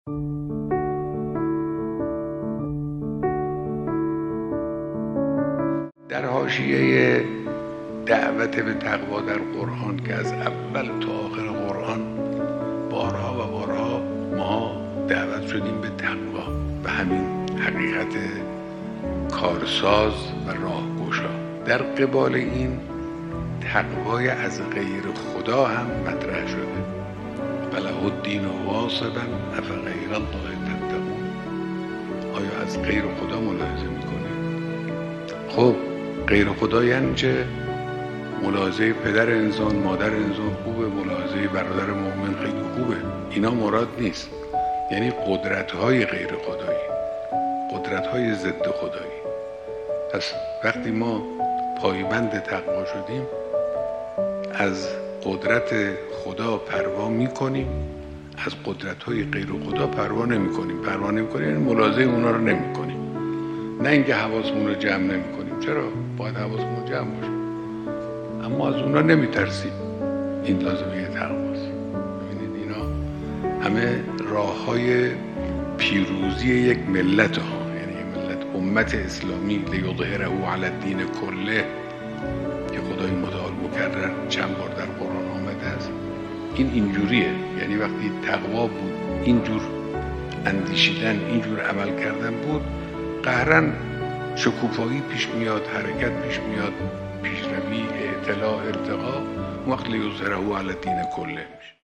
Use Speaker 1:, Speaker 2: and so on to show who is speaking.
Speaker 1: در حاشیه دعوت به تقوا در قرآن که از اول تا آخر قرآن بارها و بارها ما دعوت شدیم به تقوا، به همین حقیقت کارساز و راهگشا. در قبال این تقوای از غیر خدا هم مطرح شده. وله الدین واصبا افغیر الله تتقون. آیا از غیر خدا ملاحظه میکنید؟ خب غیر خدا یعنی چه؟ ملاحظه پدر انسان، مادر انسان خوبه، ملاحظه برادر مؤمن خیلی خوبه، اینا مراد نیست. یعنی قدرت‌های غیر خدایی، قدرت‌های ضد خدایی. پس وقتی ما پایبند تقوا شدیم از قدرت خدا پروا میکنیم، از قدرت‌های غیر خدا پروا نمیکنیم. یعنی ملاحظه اونا رو نمیکنیم. نه اینکه حواسمون رو جمع نمیکنیم، چرا؟ باید حواسمون جمع باشه، اما از اونا نمیترسیم. این لازمه تقواست. ببینید اینا همه راه‌های پیروزی یک ملت ها، یعنی یک ملت، امت اسلامی، لیظهره علی الدین کله که خدای متعال مکرر چند بار در قرآن آمده است. این اینجوریه، یعنی وقتی تقوا بود، اینجور اندیشیدن، اینجور عمل کردن بود، قهرن شکوفایی پیش میاد، حرکت پیش میاد، پیشروی، اطلاع، ارتقا. وقت لیظهره علی الدین کله میشه.